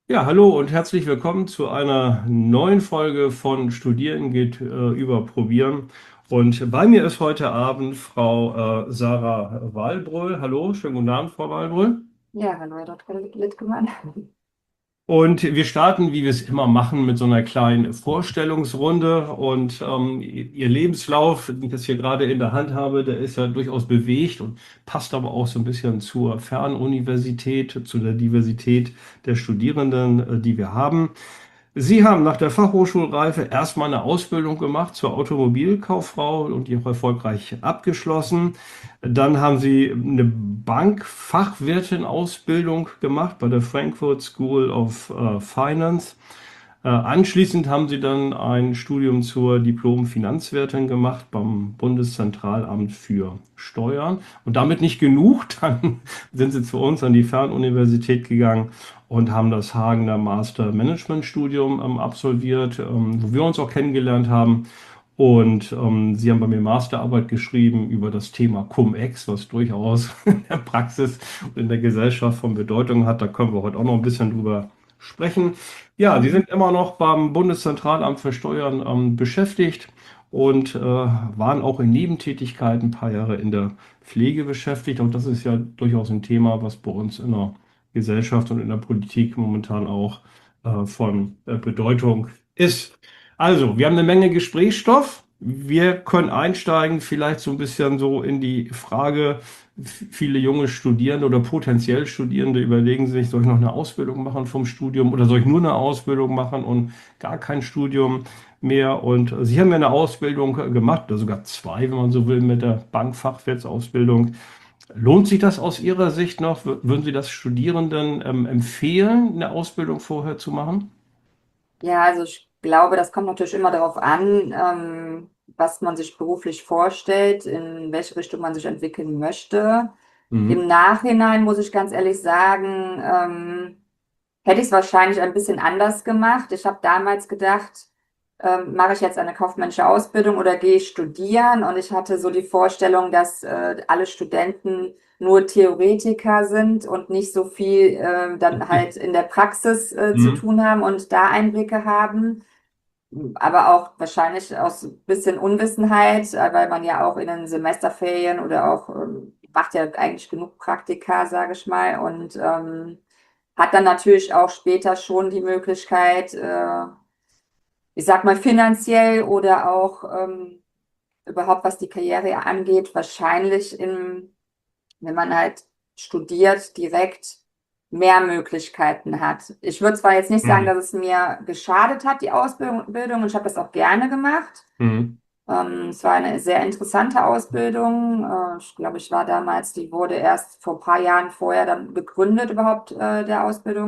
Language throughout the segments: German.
Ja, hallo und herzlich willkommen zu einer neuen Folge von Studieren geht über Probieren. Und bei mir ist heute Abend Frau Sarah Wahlbröll. Hallo, schönen guten Abend, Frau Wahlbröll. Ja, hallo, Herr Dr. Littgemann. Und wir starten, wie wir es immer machen, mit so einer kleinen Vorstellungsrunde. Und Ihr Lebenslauf, den ich jetzt hier gerade in der Hand habe, der ist ja durchaus bewegt und passt aber auch so ein bisschen zur Fernuniversität, zu der Diversität der Studierenden, die wir haben. Sie haben nach der Fachhochschulreife erstmal eine Ausbildung gemacht zur Automobilkauffrau und die auch erfolgreich abgeschlossen. Dann haben Sie eine Bankfachwirtin-Ausbildung gemacht bei der Frankfurt School of Finance. Anschließend haben Sie dann ein Studium zur Diplom-Finanzwirtin gemacht beim Bundeszentralamt für Steuern. Und damit nicht genug, dann sind Sie zu uns an die Fernuniversität gegangen und haben das Hagener Master Management Studium absolviert, wo wir uns auch kennengelernt haben. Und Sie haben bei mir Masterarbeit geschrieben über das Thema Cum-Ex, was durchaus in der Praxis und in der Gesellschaft von Bedeutung hat. Da können wir heute auch noch ein bisschen drüber sprechen. Ja, Sie Mhm. sind immer noch beim Bundeszentralamt für Steuern beschäftigt und waren auch in Nebentätigkeiten ein paar Jahre in der Pflege beschäftigt. Und das ist ja durchaus ein Thema, was bei uns in der Gesellschaft und in der Politik momentan auch von Bedeutung ist. Also, wir haben eine Menge Gesprächsstoff. Wir können einsteigen, vielleicht so ein bisschen so in die Frage, viele junge Studierende oder potenziell Studierende überlegen sich, soll ich noch eine Ausbildung machen vom Studium oder soll ich nur eine Ausbildung machen und gar kein Studium mehr? Und Sie haben ja eine Ausbildung gemacht, oder sogar zwei, wenn man so will, mit der Bankfachwirtsausbildung. Lohnt sich das aus Ihrer Sicht noch? Würden Sie das Studierenden empfehlen, eine Ausbildung vorher zu machen? Ja, also ich glaube, das kommt natürlich immer darauf an, was man sich beruflich vorstellt, in welche Richtung man sich entwickeln möchte. Im Mhm. Nachhinein muss ich ganz ehrlich sagen, hätte ich es wahrscheinlich ein bisschen anders gemacht. Ich habe damals gedacht, mache ich jetzt eine kaufmännische Ausbildung oder gehe ich studieren? Und ich hatte so die Vorstellung, dass alle Studenten nur Theoretiker sind und nicht so viel dann halt in der Praxis zu Mhm. tun haben und da Einblicke haben. Aber auch wahrscheinlich aus ein bisschen Unwissenheit, weil man ja auch in den Semesterferien oder auch macht ja eigentlich genug Praktika, sage ich mal, und hat dann natürlich auch später schon die Möglichkeit, ich sag mal finanziell oder auch überhaupt was die Karriere angeht, wahrscheinlich wenn man halt studiert, direkt mehr Möglichkeiten hat. Ich würde zwar jetzt nicht sagen, Mhm. dass es mir geschadet hat, die Ausbildung, und ich habe das auch gerne gemacht. Mhm. Es war eine sehr interessante Ausbildung. Ich glaube, ich war damals, die wurde erst vor ein paar Jahren vorher dann gegründet, überhaupt der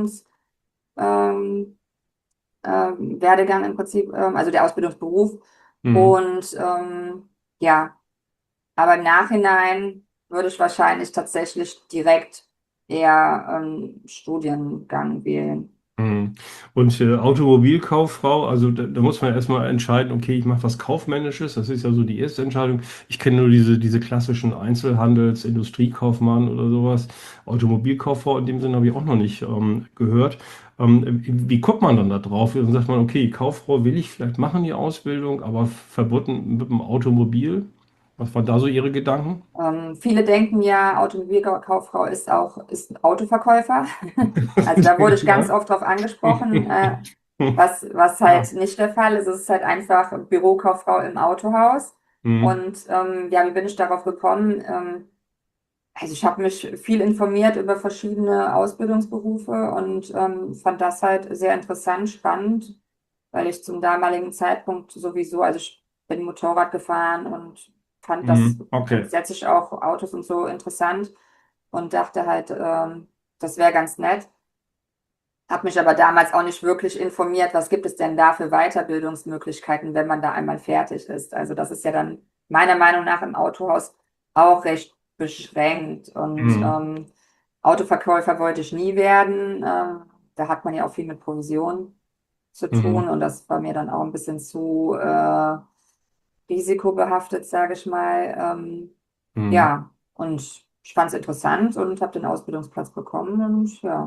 ähm, Werdegang im Prinzip, also der Ausbildungsberuf. Mhm. Und ja, aber im Nachhinein würde ich wahrscheinlich tatsächlich direkt eher Studiengang wählen. Mhm. Und Automobilkauffrau, also da muss man erstmal entscheiden, okay, ich mache was Kaufmännisches, das ist ja so die erste Entscheidung. Ich kenne nur diese klassischen Einzelhandels-, Industriekaufmann oder sowas. Automobilkauffrau in dem Sinne habe ich auch noch nicht gehört. Wie kommt man dann da drauf? Dann sagt man, okay, Kauffrau will ich vielleicht machen, die Ausbildung, aber verbunden mit dem Automobil. Was waren da so Ihre Gedanken? Viele denken ja, Automobilkauffrau ist ein Autoverkäufer. Also da wurde ich ganz Ja. oft drauf angesprochen, was Ja. halt nicht der Fall ist. Es ist halt einfach Bürokauffrau im Autohaus. Mhm. Und ja, wie bin ich darauf gekommen? Also ich habe mich viel informiert über verschiedene Ausbildungsberufe und fand das halt sehr interessant, spannend, weil ich zum damaligen Zeitpunkt sowieso, also ich bin Motorrad gefahren und fand das Mhm. Okay. grundsätzlich auch Autos und so interessant und dachte halt, das wäre ganz nett. Habe mich aber damals auch nicht wirklich informiert, was gibt es denn da für Weiterbildungsmöglichkeiten, wenn man da einmal fertig ist. Also das ist ja dann meiner Meinung nach im Autohaus auch recht beschränkt. Und Mhm. Autoverkäufer wollte ich nie werden. Da hat man ja auch viel mit Provision zu tun Mhm. und das war mir dann auch ein bisschen zu risikobehaftet, sage ich mal. Mhm. Ja, und ich fand es interessant und habe den Ausbildungsplatz bekommen und ja.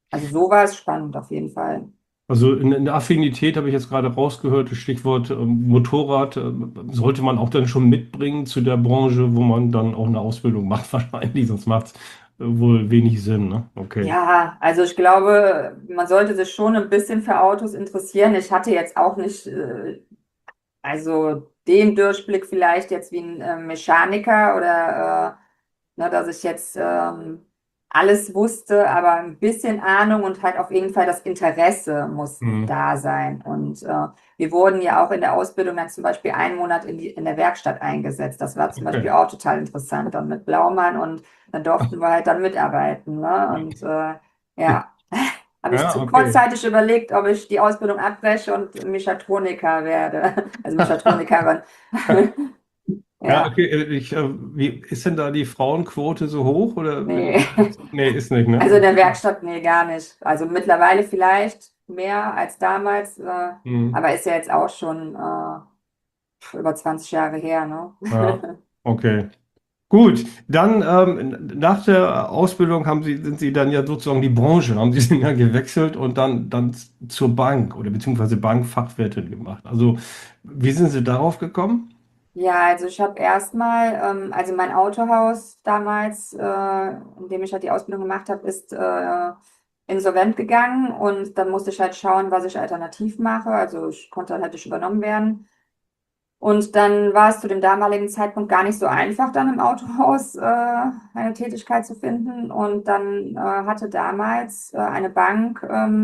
Also so war es spannend auf jeden Fall. Also in der Affinität habe ich jetzt gerade rausgehört, das Stichwort Motorrad sollte man auch dann schon mitbringen zu der Branche, wo man dann auch eine Ausbildung macht, wahrscheinlich, sonst macht es wohl wenig Sinn, ne? Okay. Ja, also ich glaube, man sollte sich schon ein bisschen für Autos interessieren. Ich hatte jetzt auch nicht, also den Durchblick vielleicht jetzt wie ein Mechaniker oder dass ich jetzt alles wusste, aber ein bisschen Ahnung und halt auf jeden Fall das Interesse muss Hm. da sein. Und wir wurden ja auch in der Ausbildung dann zum Beispiel einen Monat in der Werkstatt eingesetzt. Das war zum Beispiel Okay. auch total interessant, dann mit Blaumann und dann durften wir halt dann mitarbeiten. Ne? Und ja, habe ich Ja, okay. kurzzeitig überlegt, ob ich die Ausbildung abbreche und Mechatroniker werde, also Mechatronikerin. Ja, Ja, okay. Wie ist denn da die Frauenquote so hoch oder nee. nee, ist nicht, ne? Also in der Werkstatt, nee, gar nicht. Also mittlerweile vielleicht mehr als damals, Hm. aber ist ja jetzt auch schon über 20 Jahre her, ne? Ja, okay. Gut, dann nach der Ausbildung sind Sie dann ja sozusagen die Branche, haben Sie sind ja gewechselt und dann zur Bank oder beziehungsweise Bankfachwirtin gemacht. Also wie sind Sie darauf gekommen? Ja, also ich habe erstmal, also mein Autohaus damals, in dem ich halt die Ausbildung gemacht habe, ist insolvent gegangen und dann musste ich halt schauen, was ich alternativ mache. Also ich konnte dann halt nicht übernommen werden. Und dann war es zu dem damaligen Zeitpunkt gar nicht so einfach, dann im Autohaus eine Tätigkeit zu finden. Und dann hatte damals eine Bank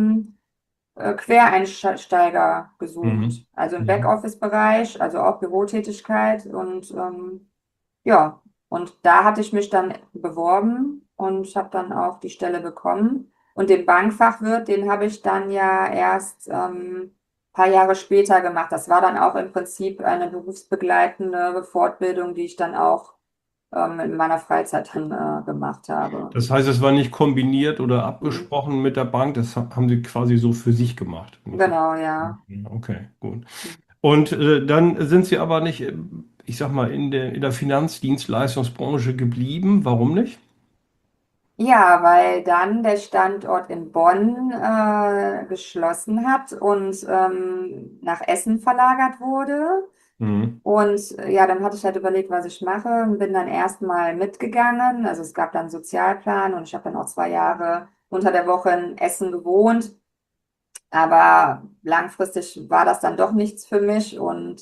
Quereinsteiger Mhm. gesucht, also im Mhm. Backoffice-Bereich, also auch Bürotätigkeit. Und ja, und da hatte ich mich dann beworben und habe dann auch die Stelle bekommen. Und den Bankfachwirt, den habe ich dann ja erst paar Jahre später gemacht. Das war dann auch im Prinzip eine berufsbegleitende Fortbildung, die ich dann auch in meiner Freizeit dann gemacht habe. Das heißt, es war nicht kombiniert oder Mhm. abgesprochen mit der Bank, das haben Sie quasi so für sich gemacht. Genau, ja. Okay, gut. Und dann sind Sie aber nicht, ich sag mal, in der Finanzdienstleistungsbranche geblieben. Warum nicht? Ja, weil dann der Standort in Bonn geschlossen hat und nach Essen verlagert wurde. Mhm. Und ja, dann hatte ich halt überlegt, was ich mache und bin dann erstmal mitgegangen. Also es gab dann einen Sozialplan und ich habe dann auch 2 Jahre unter der Woche in Essen gewohnt. Aber langfristig war das dann doch nichts für mich und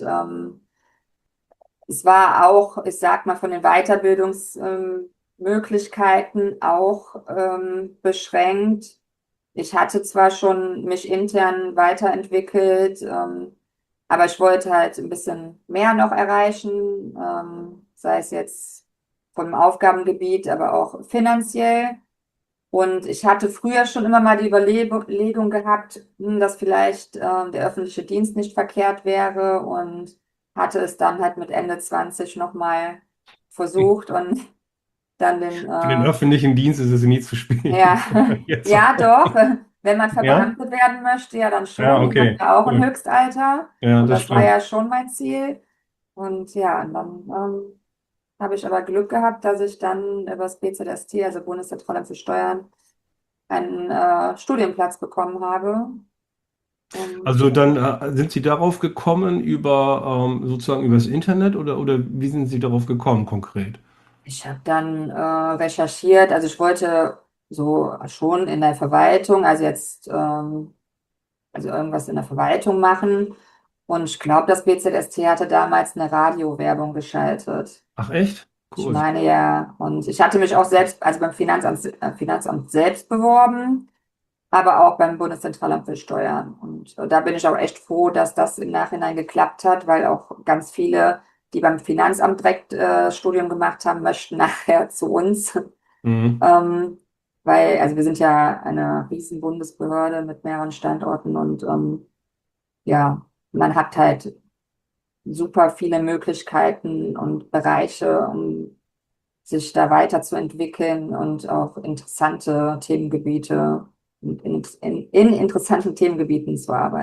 es war auch, ich sag mal, von den Weiterbildungsmöglichkeiten auch beschränkt. Ich hatte zwar schon mich intern weiterentwickelt, aber ich wollte halt ein bisschen mehr noch erreichen, sei es jetzt vom Aufgabengebiet, aber auch finanziell. Und ich hatte früher schon immer mal die Überlegung gehabt, dass vielleicht der öffentliche Dienst nicht verkehrt wäre und hatte es dann halt mit Ende 20 nochmal versucht und dann den, Für den öffentlichen Dienst ist es nie zu spät. ja, Jetzt. ja doch, wenn man Ja? verbeamtet werden möchte, ja dann Ja, schon. Ich habe okay. ja auch ein Gut. Höchstalter Ja, und das das war ja stimmt. schon mein Ziel. Und ja, und dann habe ich aber Glück gehabt, dass ich dann über das BZST, also Bundeszentralamt für Steuern, einen Studienplatz bekommen habe. Und Also dann sind Sie darauf gekommen über sozusagen übers Internet oder wie sind Sie darauf gekommen konkret? ich habe dann recherchiert, also ich wollte so schon in der Verwaltung, also jetzt also irgendwas in der Verwaltung machen. Und ich glaube, das BZST hatte damals eine Radiowerbung geschaltet. Ach echt? Ich Cool. meine ja, und ich hatte mich auch selbst, also beim Finanzamt selbst beworben, aber auch beim Bundeszentralamt für Steuern. Und da bin ich auch echt froh, dass das im Nachhinein geklappt hat, weil auch ganz viele, die beim Finanzamt direkt Studium gemacht haben, möchten nachher zu uns. Mhm. Ähm, weil, also wir sind ja eine riesen Bundesbehörde mit mehreren Standorten und ja, man hat halt super viele Möglichkeiten und Bereiche, um sich da weiterzuentwickeln und auch interessante Themengebiete in interessanten Themengebieten zu arbeiten.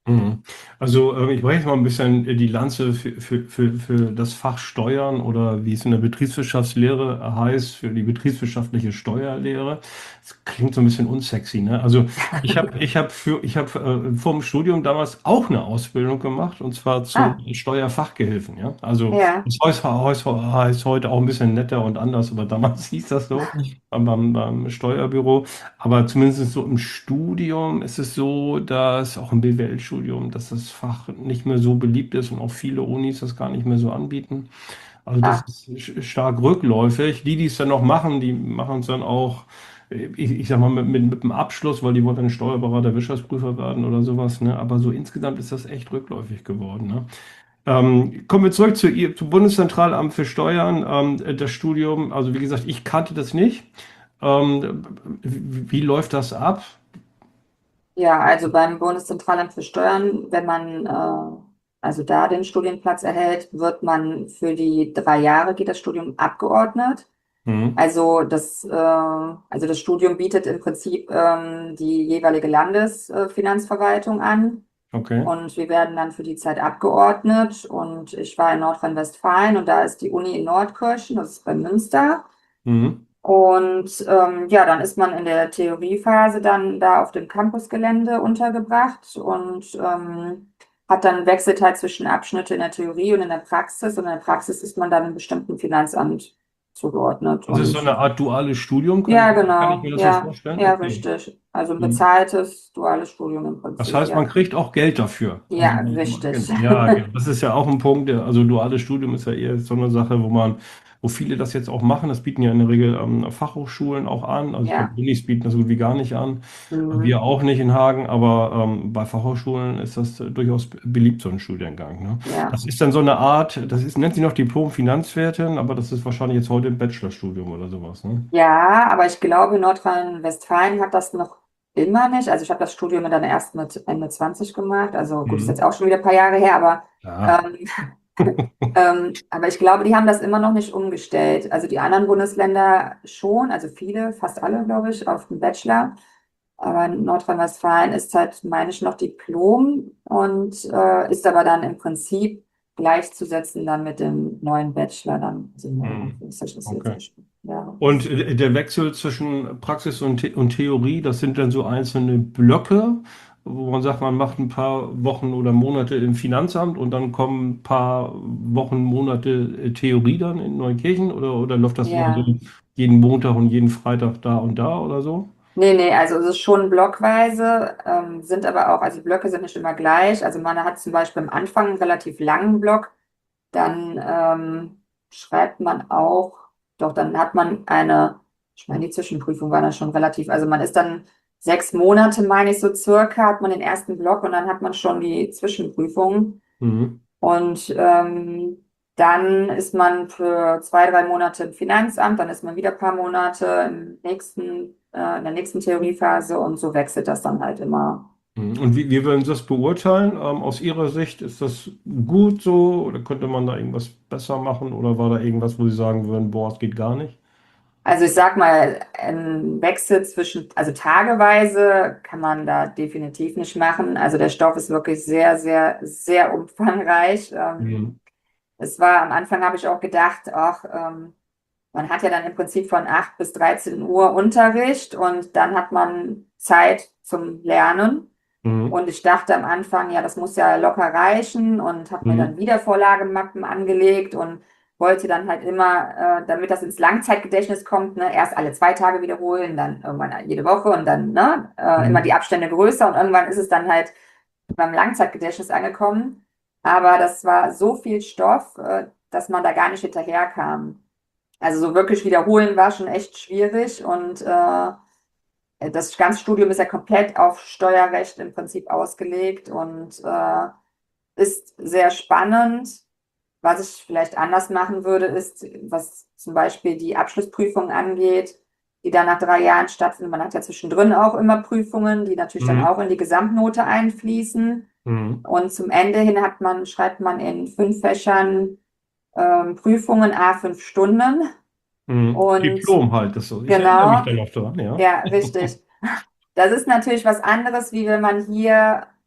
Mhm. Also ich breche jetzt mal ein bisschen die Lanze für das Fach Steuern oder wie es in der Betriebswirtschaftslehre heißt, für die betriebswirtschaftliche Steuerlehre. Das klingt so ein bisschen unsexy, ne? Also ich habe vor dem Studium damals auch eine Ausbildung gemacht und zwar zum Ah, Steuerfachgehilfen, ja? Also ja, das heißt heute auch ein bisschen netter und anders, aber damals hieß das so beim Steuerbüro. Aber zumindest so im Studium ist es so, dass auch im BWL-Studium, dass das Fach nicht mehr so beliebt ist und auch viele Unis das gar nicht mehr so anbieten. Also das ah, ist stark rückläufig. Die es dann noch machen, die machen es dann auch, ich sag mal, mit dem Abschluss, weil die wollen dann Steuerberater, Wirtschaftsprüfer werden oder sowas. Ne? Aber so insgesamt ist das echt rückläufig geworden. Ne? Kommen wir zurück zu Bundeszentralamt für Steuern. Das Studium, also wie gesagt, ich kannte das nicht. Wie läuft das ab? ja, also beim Bundeszentralamt für Steuern, wenn man also da den Studienplatz erhält, wird man für die 3 Jahre geht das Studium abgeordnet. Mhm. Also das Studium bietet im Prinzip die jeweilige Landesfinanzverwaltung an. Okay. Und wir werden dann für die Zeit abgeordnet. Und ich war in Nordrhein-Westfalen und da ist die Uni in Nordkirchen, das ist bei Münster. Mhm. Und ja, dann ist man in der Theoriephase dann da auf dem Campusgelände untergebracht und hat dann wechselt halt zwischen Abschnitte in der Theorie und in der Praxis. Und in der Praxis ist man dann einem bestimmten Finanzamt zugeordnet. Das ist so Und eine Art duales Studium, ja, kann ich genau, mir das so ja, vorstellen? ja, Okay. richtig. Also ein Mhm. bezahltes duales Studium im Das Prinzip, heißt, man ja. kriegt auch Geld dafür. Also, Ja, richtig. genau. Ja, genau. Das ist ja auch ein Punkt. Also, duales Studium ist ja eher so eine Sache, wo viele das jetzt auch machen. Das bieten ja in der Regel Fachhochschulen auch an. Also, ich glaube, Ja. Unis bieten das so gut wie gar nicht an. Wir Mhm. auch nicht in Hagen, aber bei Fachhochschulen ist das durchaus beliebt, so ein Studiengang. Ne? Ja. Das ist dann so eine Art, nennt sich noch Diplom-Finanzwirtin, aber das ist wahrscheinlich jetzt heute im Bachelorstudium oder sowas. Ne? Ja, aber ich glaube, Nordrhein-Westfalen hat das noch immer nicht. Also ich habe das Studium dann erst mit Ende 20 gemacht. Also gut, ist jetzt Mhm. auch schon wieder ein paar Jahre her, Ja. ähm, aber ich glaube, die haben das immer noch nicht umgestellt. Also die anderen Bundesländer schon, also viele, fast alle, glaube ich, auf den Bachelor. Aber in Nordrhein-Westfalen ist halt, meine ich, noch Diplom und ist aber dann im Prinzip gleichzusetzen dann mit dem neuen Bachelor dann. Also Mhm. ist das jetzt Okay. nicht. Ja. Und der Wechsel zwischen Praxis und Theorie, das sind dann so einzelne Blöcke, wo man sagt, man macht ein paar Wochen oder Monate im Finanzamt und dann kommen ein paar Wochen, Monate Theorie dann in Neukirchen oder läuft das immer so Ja. jeden Montag und jeden Freitag da und da oder so? Nee, nee, also es ist schon blockweise, sind aber auch, also die Blöcke sind nicht immer gleich. Also man hat zum Beispiel am Anfang einen relativ langen Block, dann schreibt man auch, doch dann hat man eine, ich meine, die Zwischenprüfung war dann schon relativ, also man ist dann 6 Monate, meine ich so circa, hat man den ersten Block und dann hat man schon die Zwischenprüfung. Mhm. Und dann ist man für 2, 3 Monate im Finanzamt, dann ist man wieder ein paar Monate in der nächsten Theoriephase und so wechselt das dann halt immer. Mhm. Und wie würden Sie das beurteilen? Aus Ihrer Sicht, ist das gut so oder könnte man da irgendwas besser machen oder war da irgendwas, wo Sie sagen würden, boah, es geht gar nicht? Also ich sag mal, ein Wechsel zwischen, also tageweise kann man da definitiv nicht machen. Also der Stoff ist wirklich sehr, sehr, sehr umfangreich. Mhm. Es war am Anfang habe ich auch gedacht, ach, man hat ja dann im Prinzip von 8 bis 13 Uhr Unterricht und dann hat man Zeit zum Lernen. Mhm. Und ich dachte am Anfang, ja, das muss ja locker reichen und habe mir dann Mhm. Wiedervorlagemappen angelegt und wollte dann halt immer, damit das ins Langzeitgedächtnis kommt, ne, erst alle 2 Tage wiederholen, dann irgendwann jede Woche und dann ne, immer die Mhm. Abstände größer und irgendwann ist es dann halt beim Langzeitgedächtnis angekommen. Aber das war so viel Stoff, dass man da gar nicht hinterherkam. Also so wirklich wiederholen war schon echt schwierig und das ganze Studium ist ja komplett auf Steuerrecht im Prinzip ausgelegt und ist sehr spannend. Was ich vielleicht anders machen würde, ist, was zum Beispiel die Abschlussprüfung angeht, die dann nach 3 Jahren stattfinden. Man hat ja zwischendrin auch immer Prüfungen, die natürlich dann Mhm. auch in die Gesamtnote einfließen. Mhm. Und zum Ende hin schreibt man in 5 Fächern Prüfungen, 5 Stunden. Und Diplom halt, das so. Ich erinnere mich genau, da noch dran, ja. ja, richtig. Das ist natürlich was anderes, wie wenn man hier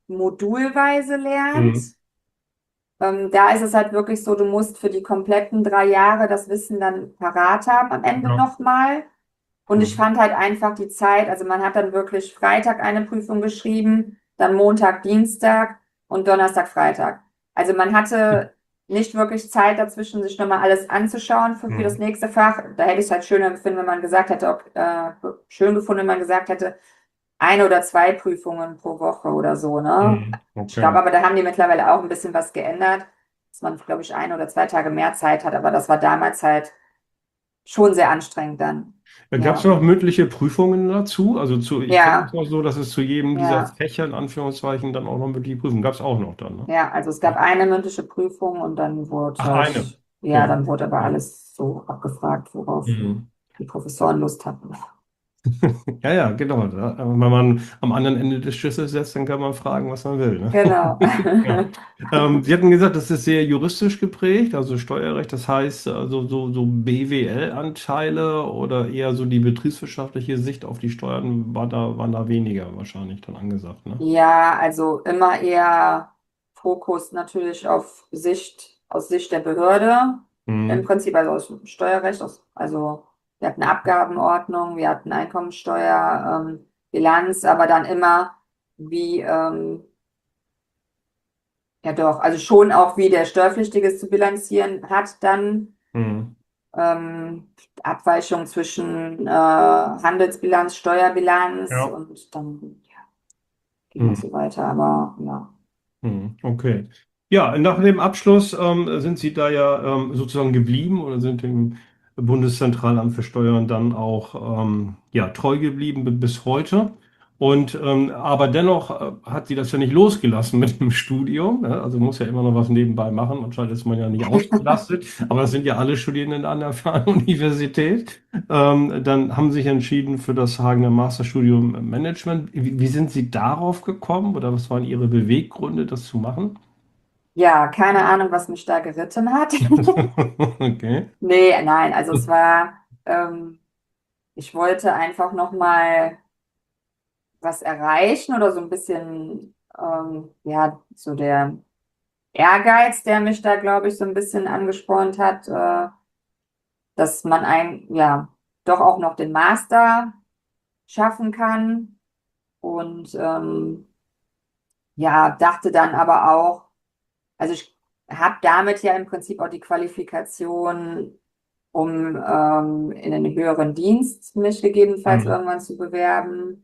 modulweise lernt. Mhm. Da ist es halt wirklich so, du musst für die kompletten 3 Jahre das Wissen dann parat haben am Ende Ja. nochmal. Und ich Mhm. fand halt einfach die Zeit, also man hat dann wirklich Freitag eine Prüfung geschrieben, dann Montag, Dienstag und Donnerstag, Freitag. Also man hatte nicht wirklich Zeit dazwischen, sich nochmal alles anzuschauen für das Mhm. nächste Fach. Da hätte ich es halt schöner gefunden, wenn man gesagt hätte, schön gefunden, wenn man gesagt hätte, 1 oder 2 Prüfungen pro Woche oder so, ne? Mhm. Ich glaube, Okay. aber da haben die mittlerweile auch ein bisschen was geändert, dass man, glaube ich, 1 oder 2 Tage mehr Zeit hat, aber das war damals halt schon sehr anstrengend dann. Gab Ja, es noch mündliche Prüfungen dazu? Ich kenne es ja, noch so, dass es zu jedem dieser ja, Fächer in Anführungszeichen dann auch noch mündliche Prüfungen gab es auch noch dann, ne? ja. Also es gab Ja. eine mündliche Prüfung und dann wurde Ach, eine. halt, ja, Okay. dann wurde aber Ja. alles so abgefragt, worauf Mhm. die Professoren Lust hatten. Ja, ja, genau. Wenn man am anderen Ende des Schlüssels sitzt, dann kann man fragen, was man will, ne? Genau. Ja. Sie hatten gesagt, das ist sehr juristisch geprägt, also Steuerrecht, das heißt also so BWL-Anteile oder eher so die betriebswirtschaftliche Sicht auf die Steuern waren da weniger wahrscheinlich dann angesagt, ne? Ja, also immer eher Fokus natürlich auf aus Sicht der Behörde. Im Mhm. Prinzip also aus dem Steuerrecht, also wir hatten Abgabenordnung, wir hatten Einkommensteuer, Bilanz, aber dann immer wie, ja doch, also schon auch wie der Steuerpflichtige es zu bilanzieren hat dann. Mhm. Abweichung zwischen Handelsbilanz, Steuerbilanz Ja. und dann ja, ging das Mhm. so weiter, aber ja. Okay. Ja, nach dem Abschluss sind Sie da ja sozusagen geblieben oder sind dem Bundeszentralamt für Steuern dann auch ja, treu geblieben bis heute. Und aber dennoch hat sie das ja nicht losgelassen mit dem Studium. Ne? Also muss ja immer noch was nebenbei machen. Anscheinend ist man ja nicht ausgelastet, aber das sind ja alle Studierenden an der Fernuniversität. Dann haben Sie sich entschieden für das Hagener Masterstudium Management. Wie sind Sie darauf gekommen oder was waren Ihre Beweggründe, das zu machen? Ja, keine Ahnung, was mich da geritten hat. Okay. Nee, nein, also es war, ich wollte einfach nochmal was erreichen oder so ein bisschen, ja, so der Ehrgeiz, der mich da, glaube ich, so ein bisschen angespornt hat, dass man ja, doch auch noch den Master schaffen kann. Und ja, dachte dann aber auch, also ich habe damit ja im Prinzip auch die Qualifikation, um in einen höheren Dienst mich gegebenenfalls Hm. irgendwann zu bewerben.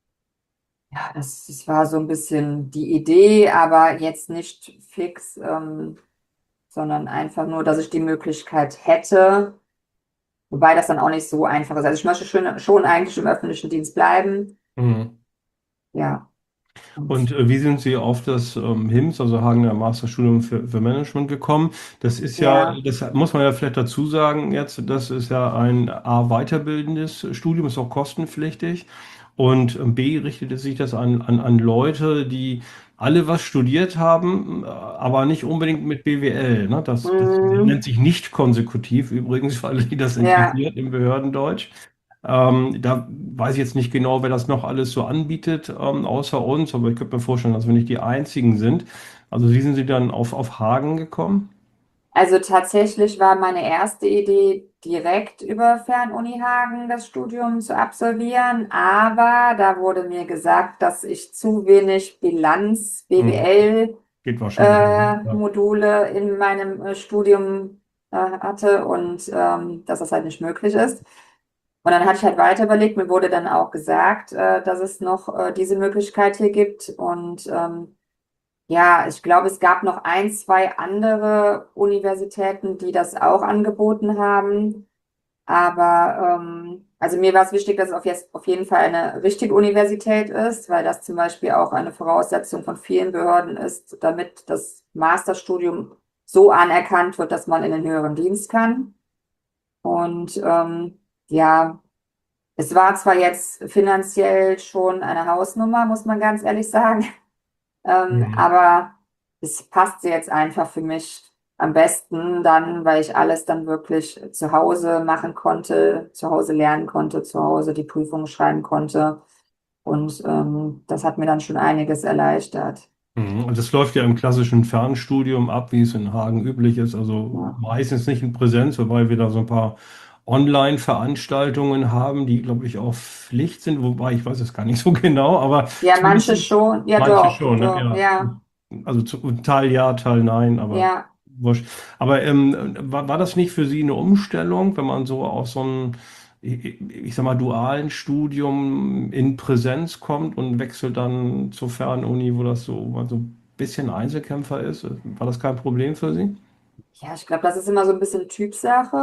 Ja, das war so ein bisschen die Idee, aber jetzt nicht fix, sondern einfach nur, dass ich die Möglichkeit hätte, wobei das dann auch nicht so einfach ist. Also ich möchte schon eigentlich im öffentlichen Dienst bleiben. Hm. Ja, und Und wie sind Sie auf das HIMSS, also Hagener Masterstudium für Management gekommen? Das ist ja, ja. das muss man ja vielleicht dazu sagen jetzt, das ist ja ein A, weiterbildendes Studium, ist auch kostenpflichtig. Und B, richtet es sich das an Leute, die alle was studiert haben, aber nicht unbedingt mit BWL. Ne? Das nennt Mhm. sich nicht konsekutiv übrigens, weil die das Ja, interessiert im Behördendeutsch. Da weiß ich jetzt nicht genau, wer das noch alles so anbietet, außer uns, aber ich könnte mir vorstellen, dass wir nicht die einzigen sind. Also wie sind Sie dann auf Hagen gekommen? also tatsächlich war meine erste Idee, direkt über Fernuni Hagen das Studium zu absolvieren, aber da wurde mir gesagt, dass ich zu wenig Bilanz, Hm, BWL geht wahrscheinlich nicht. Ne? Ja. Module in meinem Studium hatte und dass das halt nicht möglich ist. Und dann hatte ich halt weiter überlegt, mir wurde dann auch gesagt, dass es noch diese Möglichkeit hier gibt und ja, ich glaube, es gab noch 1, 2 andere Universitäten, die das auch angeboten haben. Aber also mir war es wichtig, dass es jetzt auf jeden Fall eine richtige Universität ist, weil das zum Beispiel auch eine Voraussetzung von vielen Behörden ist, damit das Masterstudium so anerkannt wird, dass man in den höheren Dienst kann. Und ja, es war zwar jetzt finanziell schon eine Hausnummer, muss man ganz ehrlich sagen. Mhm. Aber es passte jetzt einfach für mich am besten dann, weil ich alles dann wirklich zu Hause machen konnte, zu Hause lernen konnte, zu Hause die Prüfungen schreiben konnte. Und das hat mir dann schon einiges erleichtert. Mhm. Und das läuft ja im klassischen Fernstudium ab, wie es in Hagen üblich ist. Also Ja, meistens nicht in Präsenz, wobei wir da so ein paar Online-Veranstaltungen haben, die, glaube ich, auch Pflicht sind. Wobei ich weiß es gar nicht so genau, aber ja, zumindest manche schon, ja manche doch, schon, ne? doch, Ja. ja, Also Teil ja, Teil nein, aber ja. wurscht. Aber war das nicht für Sie eine Umstellung, wenn man so aus so einem, ich sag mal, dualen Studium in Präsenz kommt und wechselt dann zur Fernuni, wo das so mal so ein bisschen Einzelkämpfer ist? War das kein Problem für Sie? Ja, ich glaube, das ist immer so ein bisschen Typsache.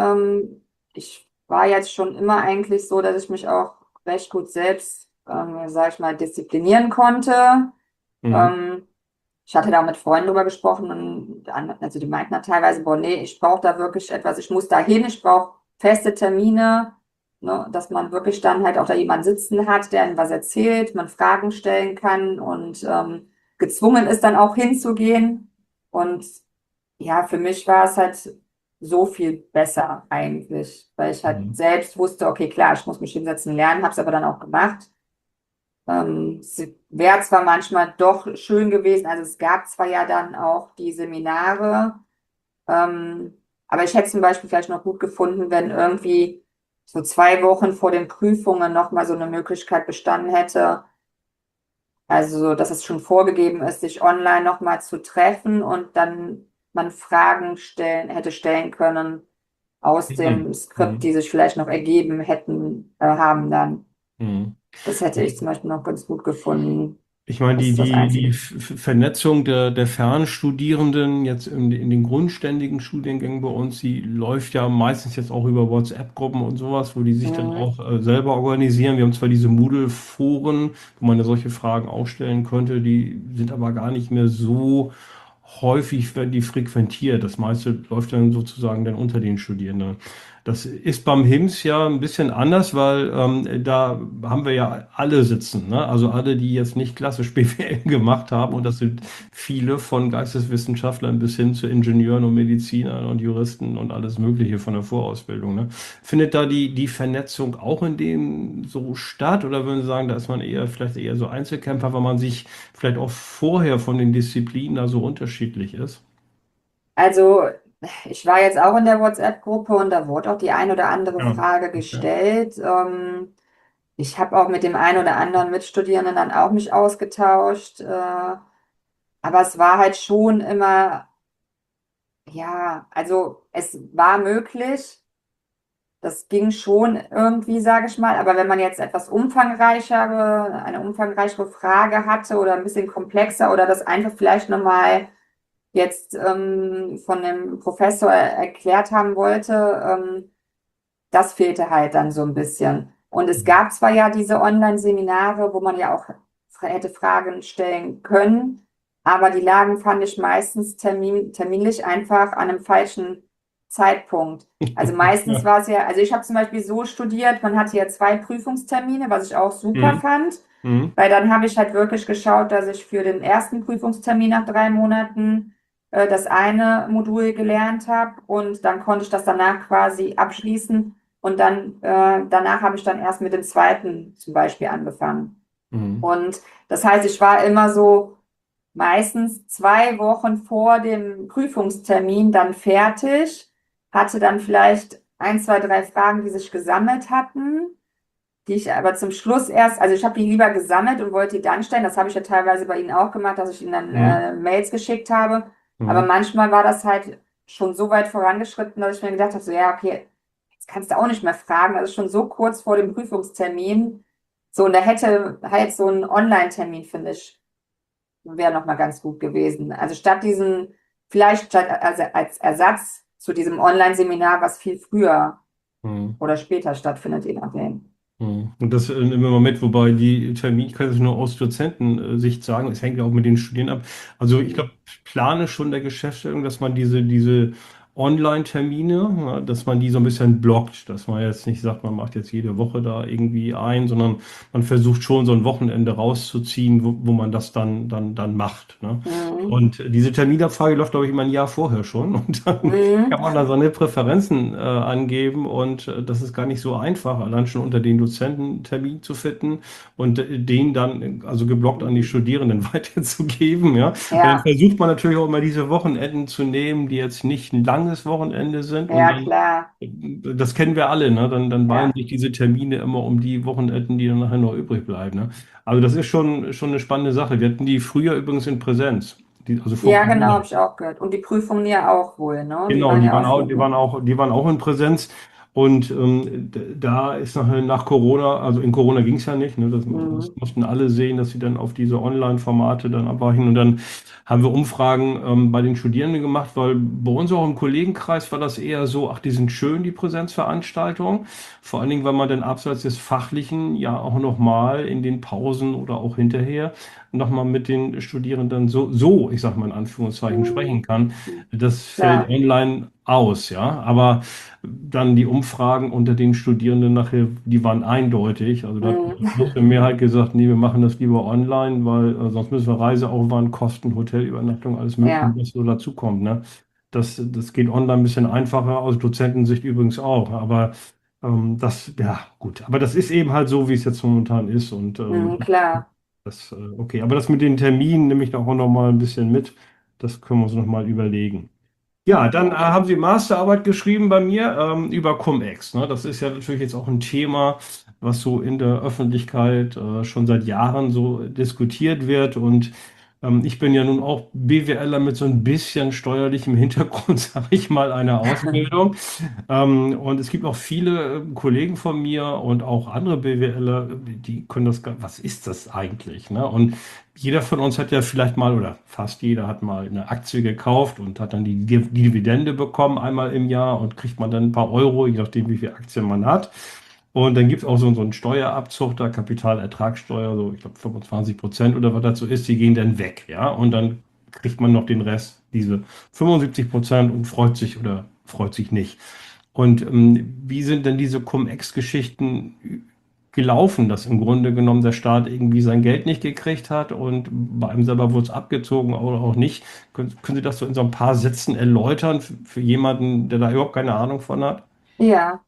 Ich war jetzt schon immer eigentlich so, dass ich mich auch recht gut selbst, sag ich mal, disziplinieren konnte. Mhm. Ähm, Ich hatte da auch mit Freunden drüber gesprochen und also die meinten dann teilweise, boah, nee, ich brauche da wirklich etwas, ich muss da hin, ich brauche feste Termine, ne, dass man wirklich dann halt auch da jemanden sitzen hat, der einem was erzählt, man Fragen stellen kann und gezwungen ist dann auch hinzugehen. Und ja, für mich war es halt so viel besser eigentlich, weil ich halt Mhm. selbst wusste, okay, klar, ich muss mich hinsetzen, lernen, habe es aber dann auch gemacht. Es wäre zwar manchmal doch schön gewesen, also es gab zwar ja dann auch die Seminare, ähm, aber ich hätte zum Beispiel vielleicht noch gut gefunden, wenn irgendwie so 2 Wochen vor den Prüfungen nochmal so eine Möglichkeit bestanden hätte, also so, dass es schon vorgegeben ist, sich online nochmal zu treffen und dann man Fragen hätte stellen können aus Mhm. dem Skript, Mhm. die sich vielleicht noch ergeben hätten, haben dann. Mhm. Das hätte ich zum Beispiel noch ganz gut gefunden. Ich meine, Das ist das die Einzige. Vernetzung der Fernstudierenden jetzt in den grundständigen Studiengängen bei uns, die läuft ja meistens jetzt auch über WhatsApp-Gruppen und sowas, wo die sich dann Mhm. auch selber organisieren. Wir haben zwar diese Moodle-Foren, wo man ja solche Fragen auch stellen könnte, die sind aber gar nicht mehr so häufig, werden die frequentiert. Das meiste läuft dann sozusagen dann unter den Studierenden. Das ist beim HIMSS ja ein bisschen anders, weil da haben wir ja alle sitzen, ne? Also alle, die jetzt nicht klassisch BWL gemacht haben, und das sind viele von Geisteswissenschaftlern bis hin zu Ingenieuren und Medizinern und Juristen und alles Mögliche von der Vorausbildung, ne? Findet da die Vernetzung auch in dem so statt? Oder würden Sie sagen, da ist man eher vielleicht eher so Einzelkämpfer, weil man sich vielleicht auch vorher von den Disziplinen da so unterschiedlich ist? Also, ich war jetzt auch in der WhatsApp-Gruppe und da wurde auch die ein oder andere Ja, Frage okay. gestellt. Ich habe auch mit dem einen oder anderen Mitstudierenden dann auch mich ausgetauscht. Aber es war halt schon immer, ja, also es war möglich. Das ging schon irgendwie, sage ich mal. Aber wenn man jetzt etwas eine umfangreichere Frage hatte oder ein bisschen komplexer oder das einfach vielleicht nochmal jetzt von dem Professor erklärt haben wollte, das fehlte halt dann so ein bisschen. Und es gab zwar ja diese Online-Seminare, wo man ja auch hätte Fragen stellen können, aber die lagen, fand ich, meistens terminlich einfach an einem falschen Zeitpunkt. Also meistens Ja. war es ja, also ich habe zum Beispiel so studiert, man hatte ja 2 Prüfungstermine, was ich auch super Mhm. fand, Mhm. weil dann habe ich halt wirklich geschaut, dass ich für den ersten Prüfungstermin nach 3 Monaten das eine Modul gelernt habe und dann konnte ich das danach quasi abschließen und dann danach habe ich dann erst mit dem zweiten zum Beispiel angefangen. Mhm. Und das heißt, ich war immer so meistens 2 Wochen vor dem Prüfungstermin dann fertig, hatte dann vielleicht 1, 2, 3 Fragen, die sich gesammelt hatten, die ich aber zum Schluss erst, also ich habe die lieber gesammelt und wollte die dann stellen. Das habe ich ja teilweise bei Ihnen auch gemacht, dass ich Ihnen dann Mhm. Mails geschickt habe. Aber Mhm. manchmal war das halt schon so weit vorangeschritten, dass ich mir gedacht habe, so ja, okay, jetzt kannst du auch nicht mehr fragen. Also schon so kurz vor dem Prüfungstermin. So, und da hätte halt so ein Online-Termin, finde ich, wäre nochmal ganz gut gewesen. Also statt diesen, vielleicht statt, also als Ersatz zu diesem Online-Seminar, was viel früher Mhm. oder später stattfindet, je nachdem. Mhm. Und das immer mal mit, wobei die Termin, ich kann es nur aus Dozentensicht sagen, es hängt ja auch mit den Studierenden ab. Also ich glaube, Plan ist schon der Geschäftsführung, dass man diese Online-Termine, ja, dass man die so ein bisschen blockt, dass man jetzt nicht sagt, man macht jetzt jede Woche da irgendwie ein, sondern man versucht schon so ein Wochenende rauszuziehen, wo man das dann macht. Ne? Mhm. Und diese Terminabfrage läuft, glaube ich, immer ein Jahr vorher schon. Und dann Mhm. kann man da seine Präferenzen angeben. Und das ist gar nicht so einfach, allein schon unter den Dozenten einen Termin zu finden und den dann also geblockt an die Studierenden weiterzugeben. Ja? Und dann Ja, versucht man natürlich auch immer diese Wochenenden zu nehmen, die jetzt nicht ein langes Wochenende sind. Und ja, dann, klar. das kennen wir alle, ne? Dann ballen Ja. sich diese Termine immer um die Wochenenden, die dann nachher noch übrig bleiben. Ne? Also das ist schon eine spannende Sache. Wir hatten die früher übrigens in Präsenz, also vor Ja, genau, Corona. habe ich auch gehört. Und die Prüfungen ja auch wohl, ne? Die Genau, waren die ja waren auch auch, so. die waren auch, die waren auch in Präsenz. Und da ist nach Corona, also in Corona ging es ja nicht, ne, das Mhm. mussten alle sehen, dass sie dann auf diese Online-Formate dann abweichen. Und dann haben wir Umfragen bei den Studierenden gemacht, weil bei uns auch im Kollegenkreis war das eher so, ach, die sind schön, die Präsenzveranstaltungen. Vor allen Dingen, weil man dann abseits des Fachlichen ja auch nochmal in den Pausen oder auch hinterher nochmal mit den Studierenden so, ich sag mal in Anführungszeichen, sprechen Mhm. kann. Das fällt Klar. online aus, ja. Aber dann die Umfragen unter den Studierenden nachher, die waren eindeutig. Also da hat Mhm. die große Mehrheit gesagt, nee, wir machen das lieber online, weil sonst müssen wir Reiseaufwand, Kosten, Hotelübernachtung, alles Mögliche, Ja. was so dazukommt, ne? Das geht online ein bisschen einfacher, aus Dozentensicht übrigens auch. Aber ja, gut. Aber das ist eben halt so, wie es jetzt momentan ist. Und Mhm, klar. okay. Aber das mit den Terminen nehme ich da auch noch mal ein bisschen mit. Das können wir uns noch mal überlegen. Ja, dann Ja. haben Sie Masterarbeit geschrieben bei mir über Cum-Ex. Ne? Das ist ja natürlich jetzt auch ein Thema, was so in der Öffentlichkeit schon seit Jahren so diskutiert wird. Und ich bin ja nun auch BWLer mit so ein bisschen steuerlichem Hintergrund, sage ich mal, einer Ausbildung. Und es gibt auch viele Kollegen von mir und auch andere BWLer, die können was ist das eigentlich? Ne? Und jeder von uns hat ja vielleicht mal, oder fast jeder hat mal eine Aktie gekauft und hat dann die Dividende bekommen einmal im Jahr und kriegt man dann ein paar Euro, je nachdem, wie viel Aktien man hat. Und dann gibt es auch so einen Steuerabzug, da Kapitalertragssteuer, so ich glaube 25% oder was dazu ist, die gehen dann weg, ja. Und dann kriegt man noch den Rest, diese 75% und freut sich oder freut sich nicht. Und wie sind denn diese Cum-Ex-Geschichten gelaufen, dass im Grunde genommen der Staat irgendwie sein Geld nicht gekriegt hat und bei einem selber wurde es abgezogen oder auch nicht? Können Sie das so in so ein paar Sätzen erläutern für jemanden, der da überhaupt keine Ahnung von hat? Ja.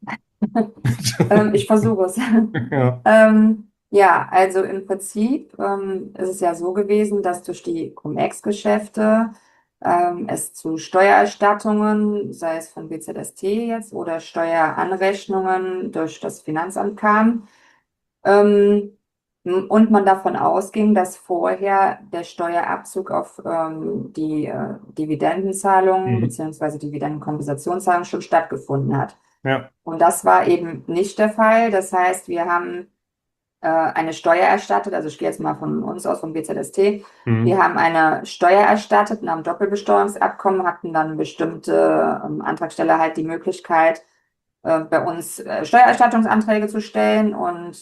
Ich versuche es. Ja. Ja, also im Prinzip ist es ja so gewesen, dass durch die Cum-Ex-Geschäfte es zu Steuererstattungen, sei es von BZST jetzt oder Steueranrechnungen durch das Finanzamt kam. Ähm, und man davon ausging, dass vorher der Steuerabzug auf die Dividendenzahlungen Mhm. beziehungsweise Dividendenkompensationszahlungen schon stattgefunden hat. Ja. Und das war eben nicht der Fall. Das heißt, wir haben eine Steuer erstattet, also ich gehe jetzt mal von uns aus, vom BZST. Mhm. Wir haben eine Steuer erstattet nach dem Doppelbesteuerungsabkommen, hatten dann bestimmte Antragsteller halt die Möglichkeit, bei uns Steuererstattungsanträge zu stellen und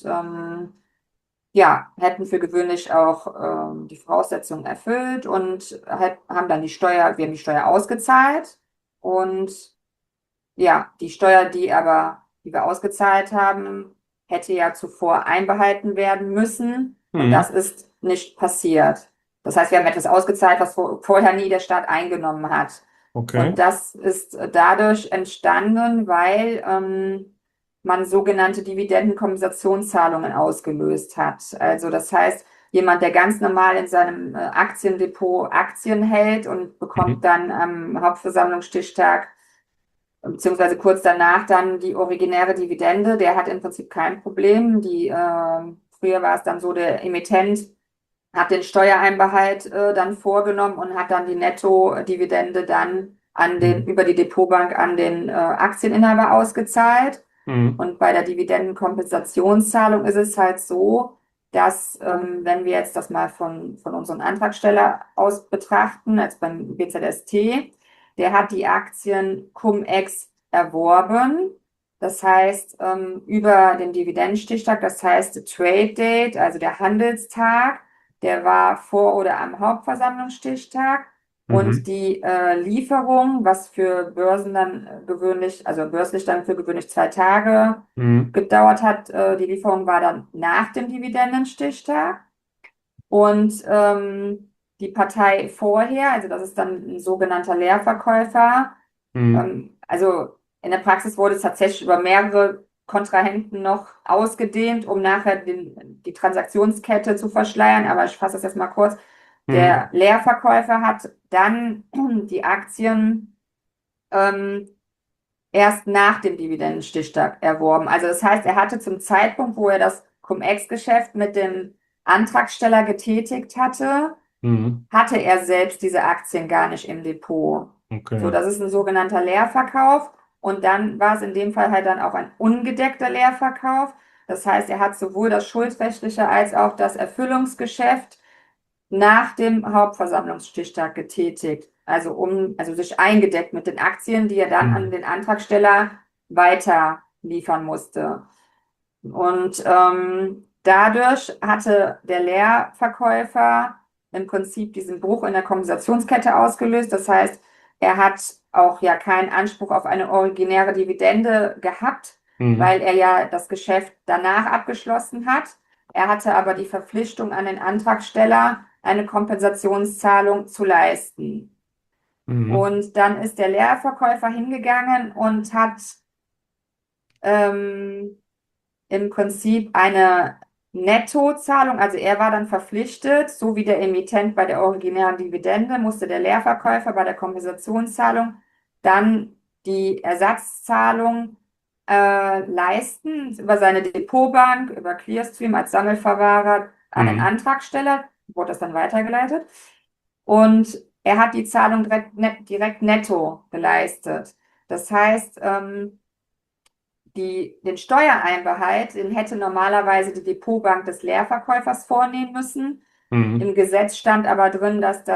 ja, hätten für gewöhnlich auch die Voraussetzungen erfüllt und halt, haben dann wir haben die Steuer ausgezahlt und ja, die Steuer, die wir ausgezahlt haben, hätte ja zuvor einbehalten werden müssen und das Mhm. ist nicht passiert. Das heißt, wir haben etwas ausgezahlt, was vorher nie der Staat eingenommen hat. Okay. Und das ist dadurch entstanden, weil man sogenannte Dividendenkompensationszahlungen ausgelöst hat. Also das heißt, jemand, der ganz normal in seinem Aktiendepot Aktien hält und bekommt Mhm. dann am Hauptversammlungstichtag beziehungsweise kurz danach dann die originäre Dividende, der hat im Prinzip kein Problem. Früher war es dann so, der Emittent hat den Steuereinbehalt dann vorgenommen und hat dann die Nettodividende dann Mhm. über die Depotbank an den Aktieninhaber ausgezahlt. Mhm. Und bei der Dividendenkompensationszahlung ist es halt so, dass, wenn wir jetzt das mal von unserem Antragsteller aus betrachten, als beim BZST, der hat die Aktien Cum-Ex erworben. Das heißt, über den Dividendenstichtag, das heißt Trade Date, also der Handelstag, der war vor oder am Hauptversammlungsstichtag. Und Mhm. die Lieferung, was für Börsen dann gewöhnlich, also börslich dann für gewöhnlich 2 Tage Mhm. gedauert hat, die Lieferung war dann nach dem Dividendenstichtag. Und die Partei vorher, also das ist dann ein sogenannter Leerverkäufer, Mhm. also in der Praxis wurde es tatsächlich über mehrere Kontrahenten noch ausgedehnt, um nachher die Transaktionskette zu verschleiern. Aber ich fasse das jetzt mal kurz. Mhm. Der Leerverkäufer hat dann die Aktien ähm, erst nach dem Dividendenstichtag erworben. Also das heißt, er hatte zum Zeitpunkt, wo er das Cum-Ex-Geschäft mit dem Antragsteller getätigt hatte, Mhm. hatte er selbst diese Aktien gar nicht im Depot. So, Okay. das ist ein sogenannter Leerverkauf. Und dann war es in dem Fall halt dann auch ein ungedeckter Leerverkauf. Das heißt, er hat sowohl das schuldrechtliche als auch das Erfüllungsgeschäft nach dem Hauptversammlungsstichtag getätigt. Also sich eingedeckt mit den Aktien, die er dann an Mhm. den Antragsteller weiter liefern musste. Und dadurch hatte der Leerverkäufer im Prinzip diesen Bruch in der Kompensationskette ausgelöst. Das heißt, er hat auch ja keinen Anspruch auf eine originäre Dividende gehabt, Mhm. weil er ja das Geschäft danach abgeschlossen hat. Er hatte aber die Verpflichtung an den Antragsteller, eine Kompensationszahlung zu leisten. Mhm. Und dann ist der Leerverkäufer hingegangen und hat ähm, im Prinzip eine Nettozahlung, also er war dann verpflichtet, so wie der Emittent bei der originären Dividende, musste der Leerverkäufer bei der Kompensationszahlung dann die Ersatzzahlung leisten über seine Depotbank, über Clearstream als Sammelverwahrer an den Mhm. Antragsteller, wurde das dann weitergeleitet. Und er hat die Zahlung direkt netto geleistet. Das heißt, den Steuereinbehalt, den hätte normalerweise die Depotbank des Leerverkäufers vornehmen müssen. Im Mhm. Gesetz stand aber drin, dass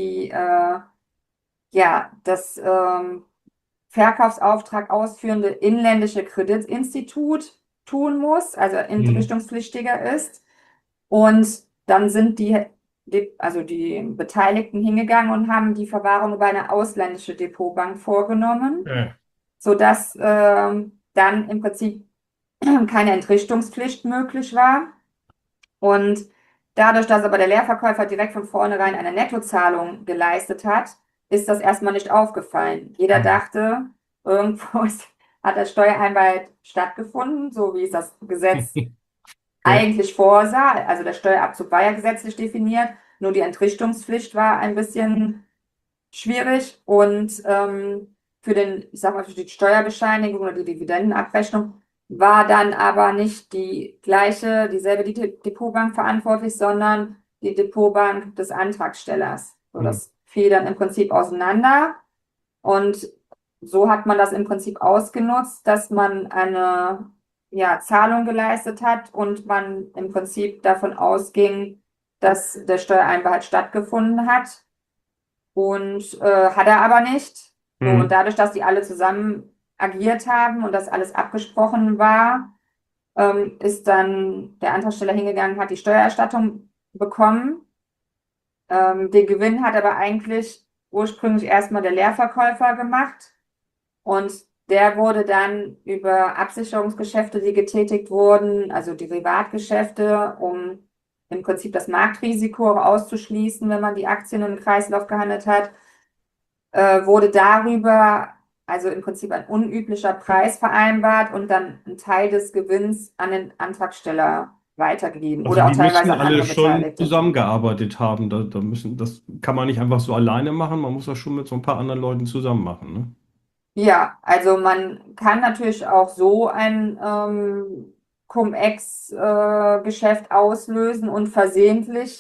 das Verkaufsauftrag ausführende inländische Kreditinstitut tun muss, also Mhm. entrichtungspflichtiger ist. Und dann sind also die Beteiligten hingegangen und haben die Verwahrung über eine ausländische Depotbank vorgenommen, Ja. sodass dann im Prinzip keine Entrichtungspflicht möglich war. Und dadurch, dass aber der Leerverkäufer direkt von vornherein eine Nettozahlung geleistet hat, ist das erstmal nicht aufgefallen. Jeder Mhm. dachte, hat der Steuereinwalt stattgefunden, so wie es das Gesetz Okay. eigentlich vorsah. Also der Steuerabzug war ja gesetzlich definiert, nur die Entrichtungspflicht war ein bisschen schwierig. Und ich sag mal, für die Steuerbescheinigung oder die Dividendenabrechnung war dann aber nicht dieselbe Depotbank verantwortlich, sondern die Depotbank des Antragstellers. So, Mhm. das fiel dann im Prinzip auseinander. Und so hat man das im Prinzip ausgenutzt, dass man eine Zahlung geleistet hat und man im Prinzip davon ausging, dass der Steuereinbehalt stattgefunden hat. Und hat er aber nicht. So, und Mhm. dadurch, dass die alle zusammen agiert haben und das alles abgesprochen war, ist dann der Antragsteller hingegangen, hat die Steuererstattung bekommen. Den Gewinn hat aber eigentlich ursprünglich erstmal der Leerverkäufer gemacht. Und der wurde dann über Absicherungsgeschäfte, die getätigt wurden, also Derivatgeschäfte, um im Prinzip das Marktrisiko auszuschließen, wenn man die Aktien im Kreislauf gehandelt hat, wurde darüber also im Prinzip ein unüblicher Preis vereinbart und dann ein Teil des Gewinns an den Antragsteller weitergegeben Also oder auch die müssen teilweise an alle andere schon Beteiligte. zusammengearbeitet haben. Das kann man nicht einfach so alleine machen. Man muss das schon mit so ein paar anderen Leuten zusammen machen, ne? Ja, also man kann natürlich auch so ein Cum-Ex-Geschäft auslösen und versehentlich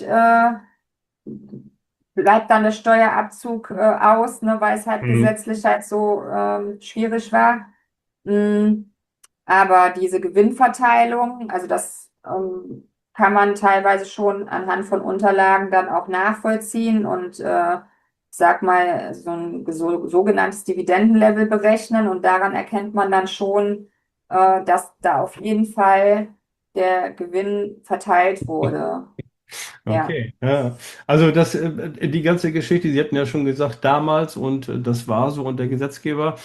bleibt dann der Steuerabzug aus, ne, weil es halt Mhm. gesetzlich halt so schwierig war. Mm, Aber diese Gewinnverteilung, also das kann man teilweise schon anhand von Unterlagen dann auch nachvollziehen und ich sag mal, sogenanntes Dividendenlevel berechnen und daran erkennt man dann schon, dass da auf jeden Fall der Gewinn verteilt wurde. Ja. Okay, ja. Also die ganze Geschichte, Sie hatten ja schon gesagt, damals und das war so und der Gesetzgeber,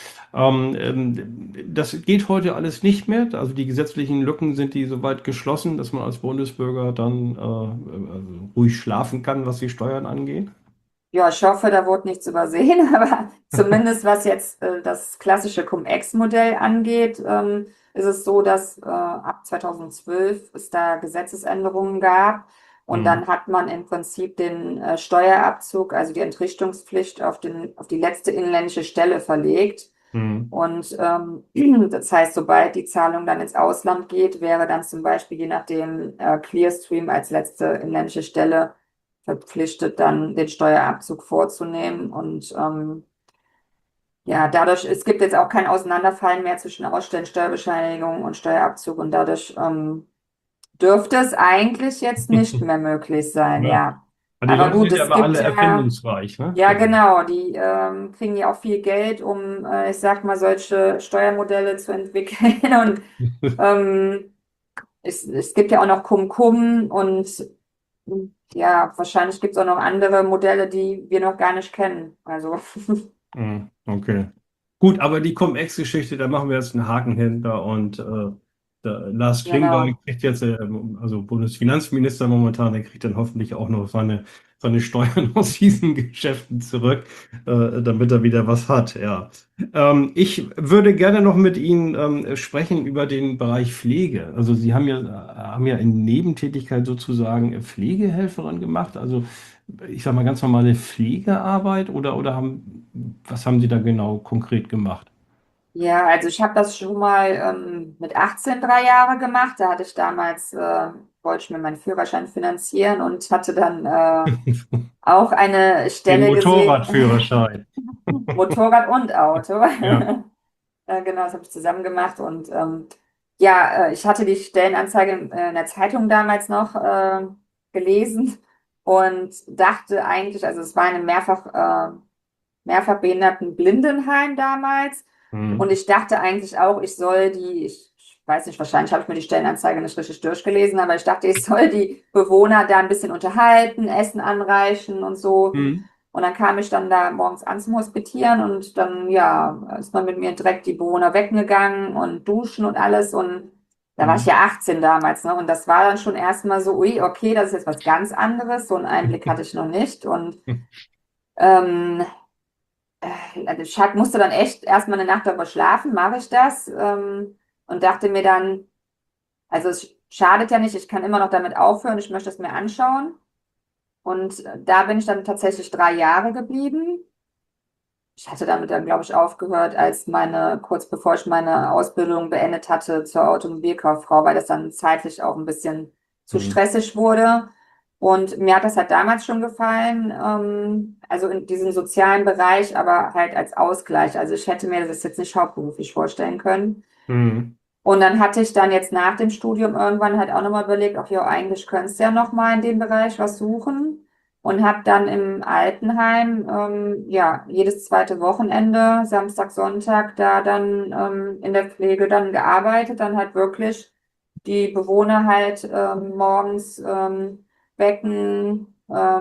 das geht heute alles nicht mehr. Also die gesetzlichen Lücken sind die soweit geschlossen, dass man als Bundesbürger dann also ruhig schlafen kann, was die Steuern angeht. Ja, ich hoffe, da wurde nichts übersehen, aber zumindest was jetzt das klassische Cum-Ex-Modell angeht, ist es so, dass ab 2012 es da Gesetzesänderungen gab und Mhm. dann hat man im Prinzip den Steuerabzug, also die Entrichtungspflicht auf die letzte inländische Stelle verlegt. Mhm. Und das heißt, sobald die Zahlung dann ins Ausland geht, wäre dann zum Beispiel je nachdem Clearstream als letzte inländische Stelle verpflichtet, dann den Steuerabzug vorzunehmen. Und ja, dadurch, es gibt jetzt auch kein Auseinanderfallen mehr zwischen Ausstellen, Steuerbescheinigung und Steuerabzug und dadurch dürfte es eigentlich jetzt nicht mehr möglich sein, Ja. ja. Aber die Aber Leute gut, sind ja es immer gibt alle ja, erfindungsreich, ne? ja genau, die kriegen ja auch viel Geld, um, ich sag mal, solche Steuermodelle zu entwickeln. Und ähm, es gibt ja auch noch Cum-Cum und ja, wahrscheinlich gibt es auch noch andere Modelle, die wir noch gar nicht kennen. Also, Okay. Gut, aber die Cum-Ex-Geschichte, da machen wir jetzt einen Haken hinter und Lars Klingbeil genau. kriegt jetzt, also Bundesfinanzminister momentan, der kriegt dann hoffentlich auch noch seine Steuern aus diesen Geschäften zurück, damit er wieder was hat, ja. Ich würde gerne noch mit Ihnen sprechen über den Bereich Pflege. Also Sie haben ja in Nebentätigkeit sozusagen Pflegehelferin gemacht, also ich sag mal, ganz normale Pflegearbeit oder was haben Sie da genau konkret gemacht? Ja, also ich habe das schon mal mit 18 3 Jahre gemacht. Da hatte ich damals, wollte ich mir meinen Führerschein finanzieren und hatte dann auch eine Den Stelle gesehen, Motorradführerschein. Motorrad und Auto. Ja. Genau, das habe ich zusammen gemacht. Und ja, ich hatte die Stellenanzeige in der Zeitung damals noch gelesen und dachte eigentlich, also es war eine mehrfach behinderten Blindenheim damals. Und Mhm. ich dachte eigentlich auch, ich weiß nicht, wahrscheinlich habe ich mir die Stellenanzeige nicht richtig durchgelesen, aber ich dachte, ich soll die Bewohner da ein bisschen unterhalten, Essen anreichen und so. Mhm. Und dann kam ich dann da morgens an zum Hospitieren und dann, ja, ist man mit mir direkt die Bewohner weggegangen und duschen und alles. Und da war ich Mhm. ja 18 damals, ne? Und das war dann schon erstmal so, ui, okay, das ist jetzt was ganz anderes. So einen Einblick hatte ich noch nicht. Und ähm, also musste dann echt erstmal eine Nacht darüber schlafen, mache ich das? Und dachte mir dann, also es schadet ja nicht, ich kann immer noch damit aufhören, ich möchte es mir anschauen. Und da bin ich dann tatsächlich 3 Jahre geblieben. Ich hatte damit dann, glaube ich, aufgehört, kurz bevor ich meine Ausbildung beendet hatte zur Automobilkauffrau, weil das dann zeitlich auch ein bisschen zu Mhm. stressig wurde. Und mir hat das halt damals schon gefallen, also in diesem sozialen Bereich, aber halt als Ausgleich. Also ich hätte mir das jetzt nicht hauptberuflich vorstellen können. Mhm. Und dann hatte ich dann jetzt nach dem Studium irgendwann halt auch nochmal überlegt, ach ja, eigentlich könntest du ja nochmal in dem Bereich was suchen. Und habe dann im Altenheim, ja, jedes zweite Wochenende, Samstag, Sonntag, da dann in der Pflege dann gearbeitet, dann halt wirklich die Bewohner halt morgens wecken,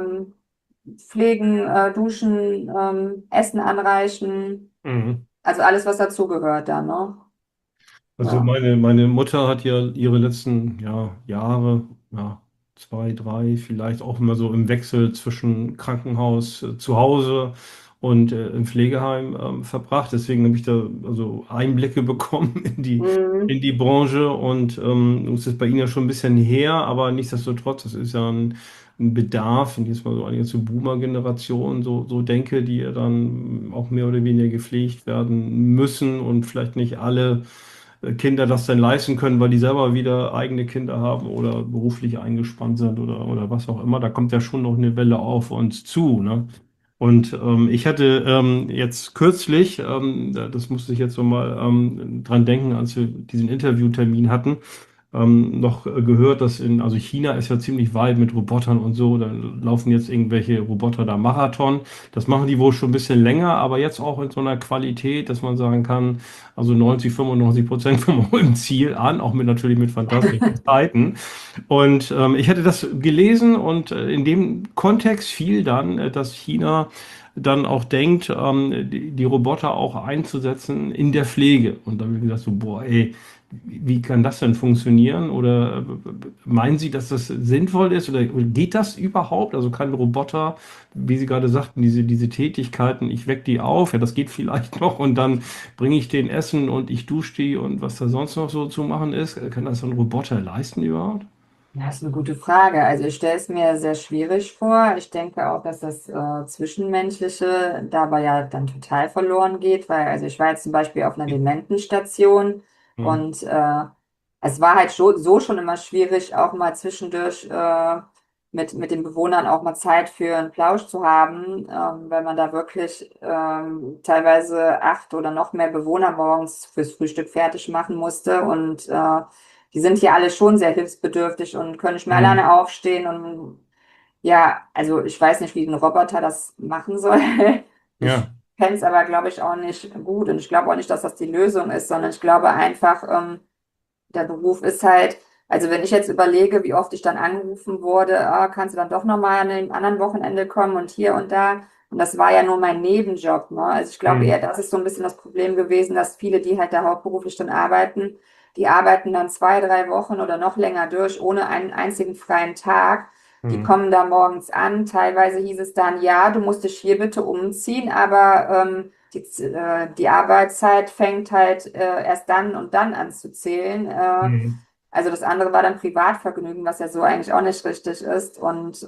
pflegen, duschen, Essen anreichen, Mhm. also alles, was dazugehört dann, ne? Also Ja. meine Mutter hat ja ihre letzten Jahre, ja, zwei, drei, vielleicht auch immer so im Wechsel zwischen Krankenhaus, zu Hause und im Pflegeheim verbracht. Deswegen habe ich da also Einblicke bekommen in Mhm. die Branche und es ist bei Ihnen ja schon ein bisschen her, aber nichtsdestotrotz, das ist ja ein Bedarf, und jetzt mal so eine ganze Boomer-Generation, so denke, die ja dann auch mehr oder weniger gepflegt werden müssen und vielleicht nicht alle Kinder das denn leisten können, weil die selber wieder eigene Kinder haben oder beruflich eingespannt sind oder was auch immer. Da kommt ja schon noch eine Welle auf uns zu, ne? Und ich hatte jetzt kürzlich, das musste ich jetzt so mal dran denken, als wir diesen Interviewtermin hatten, noch gehört, also China ist ja ziemlich weit mit Robotern und so, da laufen jetzt irgendwelche Roboter da Marathon. Das machen die wohl schon ein bisschen länger, aber jetzt auch in so einer Qualität, dass man sagen kann, also 95% kommen auch im Ziel an, auch natürlich mit fantastischen Zeiten. Und ich hatte das gelesen und in dem Kontext fiel dann, dass China dann auch denkt, die Roboter auch einzusetzen in der Pflege. Und dann habe ich gesagt, so, boah, ey, wie kann das denn funktionieren? Oder meinen Sie, dass das sinnvoll ist? Oder geht das überhaupt? Also kann ein Roboter, wie Sie gerade sagten, diese Tätigkeiten, ich wecke die auf, ja, das geht vielleicht noch und dann bringe ich den Essen und ich dusche die und was da sonst noch so zu machen ist. Kann das so ein Roboter leisten überhaupt? Das ist eine gute Frage. Also ich stelle es mir sehr schwierig vor. Ich denke auch, dass das Zwischenmenschliche dabei ja dann total verloren geht, weil also ich war jetzt zum Beispiel auf einer Dementenstation Hm. und es war halt so schon immer schwierig, auch mal zwischendurch mit den Bewohnern auch mal Zeit für einen Plausch zu haben, weil man da wirklich teilweise 8 oder noch mehr Bewohner morgens fürs Frühstück fertig machen musste und die sind hier alle schon sehr hilfsbedürftig und können nicht mehr Hm. alleine aufstehen. Und ja, also ich weiß nicht, wie ein Roboter das machen soll. Ich Ja. kenne es aber, glaube ich, auch nicht gut. Und ich glaube auch nicht, dass das die Lösung ist, sondern ich glaube einfach, der Beruf ist halt, also wenn ich jetzt überlege, wie oft ich dann angerufen wurde, kannst du dann doch nochmal an einem anderen Wochenende kommen und hier und da. Und das war ja nur mein Nebenjob, ne? Also ich glaube eher, Hm. das ist so ein bisschen das Problem gewesen, dass viele, die halt da hauptberuflich dann arbeiten, die arbeiten dann 2, 3 Wochen oder noch länger durch, ohne einen einzigen freien Tag. Die Hm. kommen da morgens an. Teilweise hieß es dann, ja, du musst dich hier bitte umziehen, aber die Arbeitszeit fängt halt erst dann und dann an zu zählen. Hm. Also das andere war dann Privatvergnügen, was ja so eigentlich auch nicht richtig ist. Und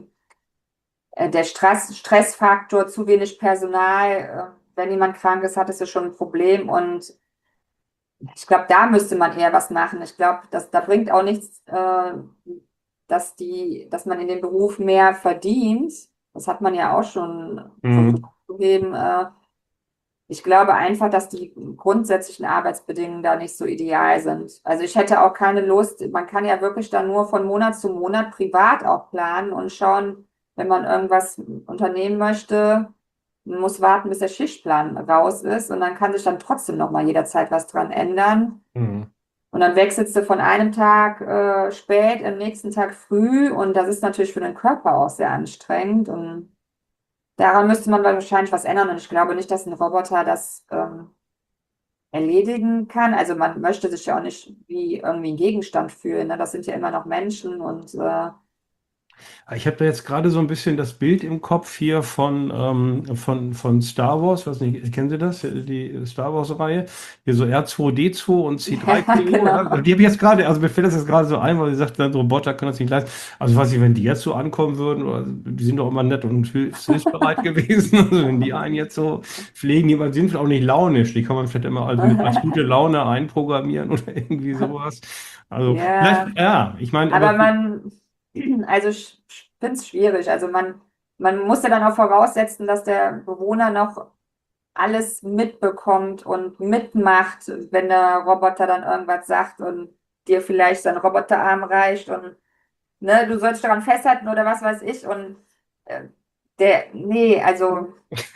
der Stressfaktor, zu wenig Personal, wenn jemand krank ist, hat es ja schon ein Problem. Und ich glaube, da müsste man eher was machen. Ich glaube, da bringt auch nichts, dass man in dem Beruf mehr verdient. Das hat man ja auch schon versucht Hm. zu heben. Ich glaube einfach, dass die grundsätzlichen Arbeitsbedingungen da nicht so ideal sind. Also ich hätte auch keine Lust, man kann ja wirklich dann nur von Monat zu Monat privat auch planen und schauen, wenn man irgendwas unternehmen möchte, man muss warten, bis der Schichtplan raus ist und dann kann sich dann trotzdem noch mal jederzeit was dran ändern. Hm. Und dann wechselst du von einem Tag spät, am nächsten Tag früh und das ist natürlich für den Körper auch sehr anstrengend und daran müsste man wahrscheinlich was ändern und ich glaube nicht, dass ein Roboter das erledigen kann. Also man möchte sich ja auch nicht wie irgendwie ein Gegenstand fühlen, ne? Das sind ja immer noch Menschen und Ich habe da jetzt gerade so ein bisschen das Bild im Kopf hier von Star Wars. Was nicht, kennen Sie das? Die Star Wars-Reihe. Hier so R2D2 und ja, C3PO. Ja? genau. Die habe ich jetzt gerade, also mir fällt das jetzt gerade so ein, weil Sie sagten, Roboter können das nicht leisten. Also weiß ich, wenn die jetzt so ankommen würden, oder, die sind doch immer nett und hilfsbereit gewesen. Also wenn die einen jetzt so pflegen, die sind auch nicht launisch. Die kann man vielleicht immer als gute Laune einprogrammieren oder irgendwie sowas. Also vielleicht, Ja, ja, ich meine, aber aber also ich finde es schwierig. Also man muss ja dann auch voraussetzen, dass der Bewohner noch alles mitbekommt und mitmacht, wenn der Roboter dann irgendwas sagt und dir vielleicht seinen Roboterarm reicht und ne, du sollst daran festhalten oder was weiß ich. Und äh, nee, also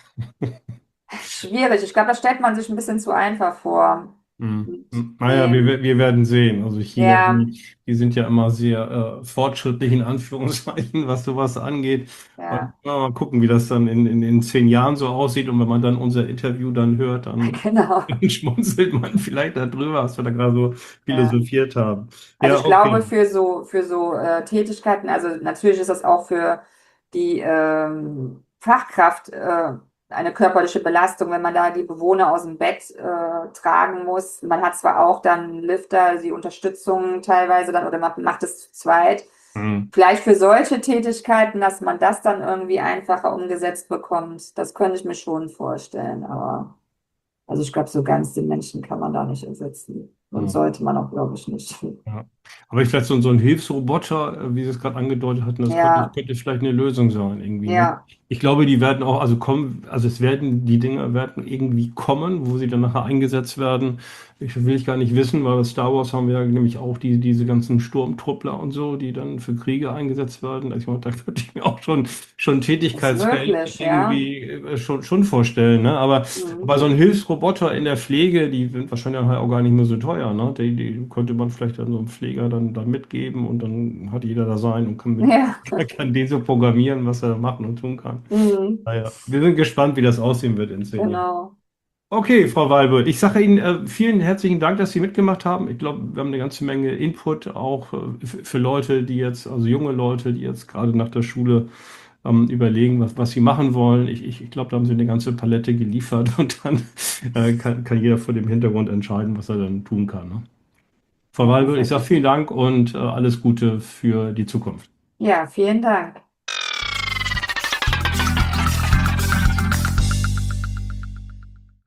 schwierig. Ich glaube, das stellt man sich ein bisschen zu einfach vor. hm. Und, Naja, nee, wir werden sehen. Also China, ja, die sind ja immer sehr fortschrittlich in Anführungszeichen, was sowas angeht. Und ja, mal gucken, wie das dann in 10 Jahren so aussieht. Und wenn man dann unser Interview dann hört, dann genau. schmunzelt man vielleicht darüber, was wir da gerade so Ja. philosophiert haben. Also Ja, ich glaube, okay. für so Tätigkeiten, also natürlich ist das auch für die Fachkraft eine körperliche Belastung, wenn man da die Bewohner aus dem Bett tragen muss. Man hat zwar auch dann Lifter, die Unterstützung teilweise dann, oder man macht es zu zweit. Hm. Vielleicht für solche Tätigkeiten, dass man das dann irgendwie einfacher umgesetzt bekommt, das könnte ich mir schon vorstellen. Aber also ich glaube, so ganz den Menschen kann man da nicht ersetzen. und sollte man auch, glaube ich, nicht. Ja. Aber vielleicht so ein Hilfsroboter, wie Sie es gerade angedeutet hatten, das Ja, könnte vielleicht eine Lösung sein, irgendwie, ne? ja, Ich glaube, die werden auch, also kommen, also die Dinger werden irgendwie kommen, wo sie dann nachher eingesetzt werden. Will ich gar nicht wissen, weil bei Star Wars haben wir ja nämlich auch diese ganzen Sturmtruppler und so, die dann für Kriege eingesetzt werden. Also, da könnte ich mir auch schon ist Tätigkeitsfelder möglich, ja. irgendwie schon vorstellen, ne? Aber Mhm. so ein Hilfsroboter in der Pflege, die sind wahrscheinlich auch gar nicht mehr so teuer, ne? Die könnte man vielleicht dann so einem Pfleger dann mitgeben und dann hat jeder da sein und Ja, kann den so programmieren, was er machen und tun kann. mhm. Naja, wir sind gespannt, wie das aussehen wird in 10 Jahren. Genau. Okay, Frau Walbert, ich sage Ihnen vielen herzlichen Dank, dass Sie mitgemacht haben. Ich glaube, wir haben eine ganze Menge Input auch für Leute, die jetzt, also junge Leute, die jetzt gerade nach der Schule überlegen, was sie machen wollen. Ich glaube, da haben Sie eine ganze Palette geliefert und dann kann jeder vor dem Hintergrund entscheiden, was er dann tun kann. Ne? Frau Ja, Walbert, ich perfekt. sage vielen Dank und alles Gute für die Zukunft. Ja, vielen Dank.